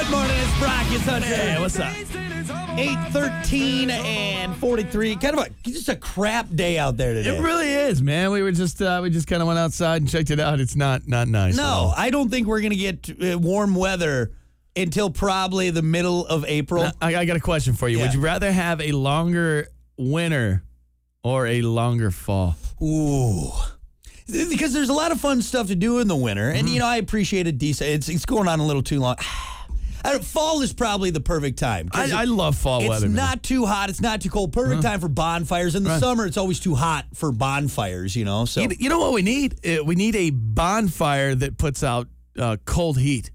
Good morning, it's Brock. It's Hunter. Hey, what's up? 8:13 and 43. Kind of just a crap day out there today. It really is, man. We just kind of went outside and checked it out. It's not nice. No, I don't think we're going to get warm weather until probably the middle of April. I got a question for you. Yeah. Would you rather have a longer winter or a longer fall? Ooh. Because there's a lot of fun stuff to do in the winter. And, I appreciate it decent. It's going on a little too long. Fall is probably the perfect time. I love fall weather. It's not too hot. It's not too cold. Perfect time for bonfires. In the summer, it's always too hot for bonfires, So You know what we need? We need a bonfire that puts out cold heat.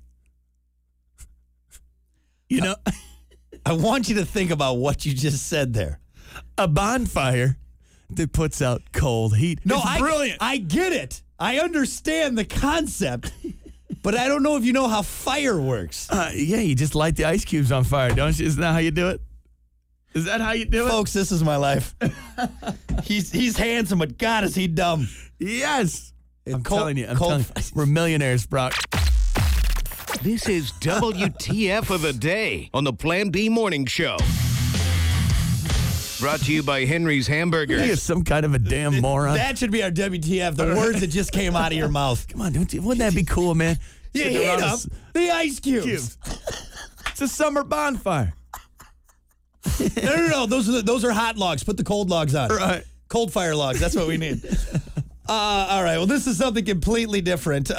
I want you to think about what you just said there. A bonfire that puts out cold heat. No, it's brilliant. I get it. I understand the concept, but I don't know if you know how fire works. Yeah, you just light the ice cubes on fire, don't you? Isn't that how you do it? Is that how you do it? Folks, this is my life. He's handsome, but God, is he dumb. Yes. I'm telling you. cold- We're millionaires, Brock. This is WTF of the Day on the Plan B Morning Show. Brought to you by Henry's He Hamburgers. is some kind of a damn moron. That should be our WTF, the words that just came out of your mouth. Come on, wouldn't that be cool, man? You Sitting heat around up the ice cubes. It's a summer bonfire. No. Those are hot logs. Put the cold logs on. Right. Cold fire logs. That's what we need. All right. Well, this is something completely different.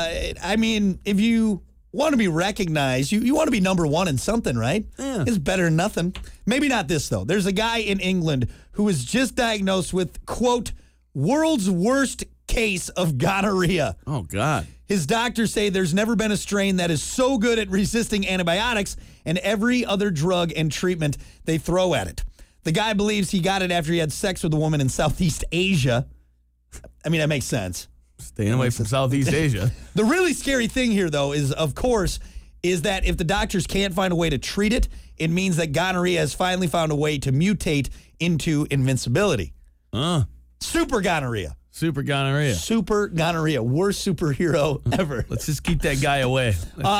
If you want to be recognized, you want to be number one in something, right? Yeah. It's better than nothing. Maybe not this, though. There's a guy in England who was just diagnosed with, quote, world's worst case of gonorrhea. Oh, God. His doctors say there's never been a strain that is so good at resisting antibiotics and every other drug and treatment they throw at it. The guy believes he got it after he had sex with a woman in Southeast Asia. I mean, that makes sense. Staying away from Southeast Asia. The really scary thing here, though, is that if the doctors can't find a way to treat it, it means that gonorrhea has finally found a way to mutate into invincibility. Super gonorrhea. Super gonorrhea. Super gonorrhea. Worst superhero ever. Let's just keep that guy away.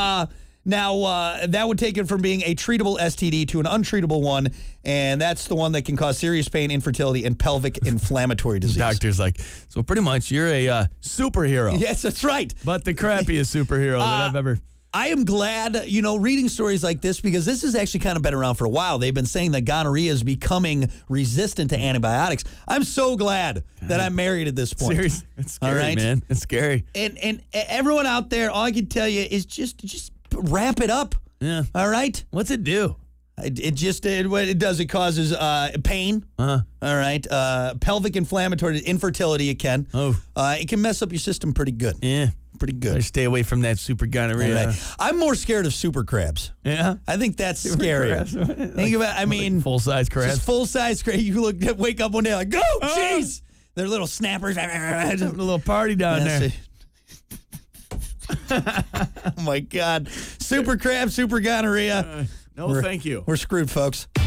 Now, that would take it from being a treatable STD to an untreatable one, and that's the one that can cause serious pain, infertility, and pelvic inflammatory disease. Doctor's like, so pretty much you're a superhero. Yes, that's right. But the crappiest superhero that I've ever... I am glad, reading stories like this, because this has actually kind of been around for a while. They've been saying that gonorrhea is becoming resistant to antibiotics. I'm so glad that I'm married at this point. Seriously, it's scary, All right? man. It's scary. And everyone out there, all I can tell you is just wrap it up. Yeah. All right? What's it do? What it does, it causes pain. All right. Pelvic inflammatory, infertility, it can. Oh. It can mess up your system pretty good. Yeah. Pretty good. Better stay away from that super gonorrhea. Right. I'm more scared of super crabs. Yeah. I think that's scary. crabs. Think about, Full-size crabs. just full-size crabs. You wake up one day like, go, jeez. They're little snappers. Having a little party down there. Oh, my God. Super crab, super gonorrhea. No, thank you. We're screwed, folks.